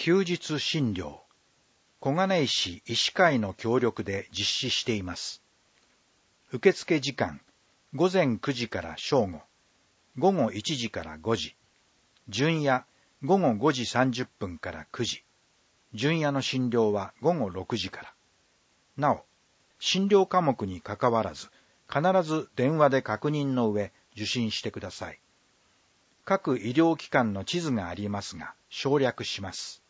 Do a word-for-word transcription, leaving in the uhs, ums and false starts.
休日診療、小金井市医師会の協力で実施しています。受付時間、午前くじから正午、午後いちじからごじ、巡夜、午後ごじさんじゅっぷんからくじ、巡夜の診療は午後ろくじから。なお、診療科目にかかわらず、必ず電話で確認の上、受診してください。各医療機関の地図がありますが、省略します。